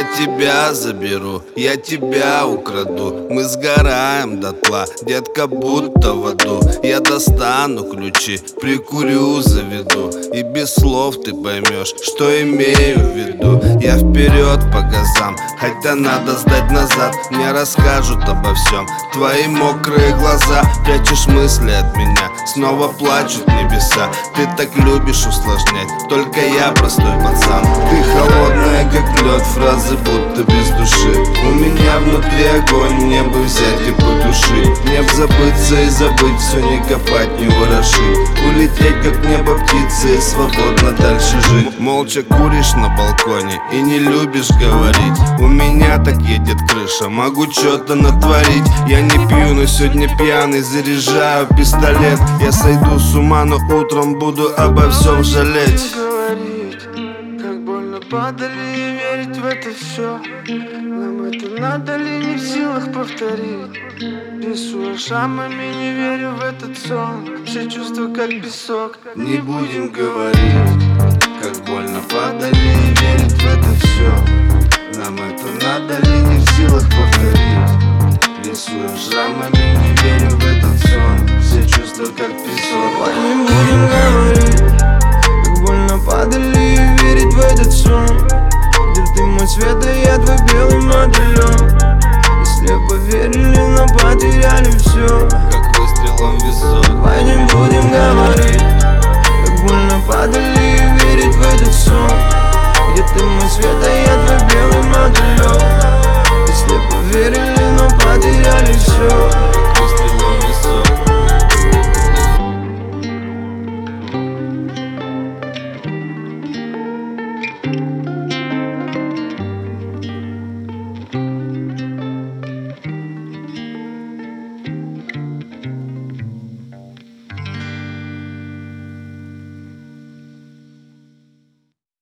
Я тебя заберу, я тебя украду. Мы сгораем дотла, детка, будто в аду. Я достану ключи, прикурю, заведу, и без слов ты поймешь, что имею в виду. Я вперед по газам, хотя надо сдать назад. Мне расскажут обо всем твои мокрые глаза. Прячешь мысли от меня, снова плачут небеса. Ты так любишь усложнять, только я простой пацан. Ты холодная, как лед, фразы будто без души. У меня внутри огонь, мне бы взять и потушить. Мне б забыться и забыть, все не копать, не ворошить. Улететь, как небо птицы, и свободно дальше жить. Молча куришь на балконе и не любишь говорить. У меня так едет крыша, могу что-то натворить. Я не пью, но сегодня пьяный, заряжаю пистолет. Я сойду с ума, но утром буду обо всем жалеть. Как больно падали и верить в это все. Нам это надо ли, не в силах повторить. Рисую шрамами, не верю в этот сон. Все чувства как песок. Не будем говорить, как больно падали и верить в это все. Нам это надо ли, не в силах повторить. Рисую шрамами, не верю в этот сон. Все чувства как песок. Не будем говорить, как больно падали и верить в этот сон. Где ты мой свет, а я твой белый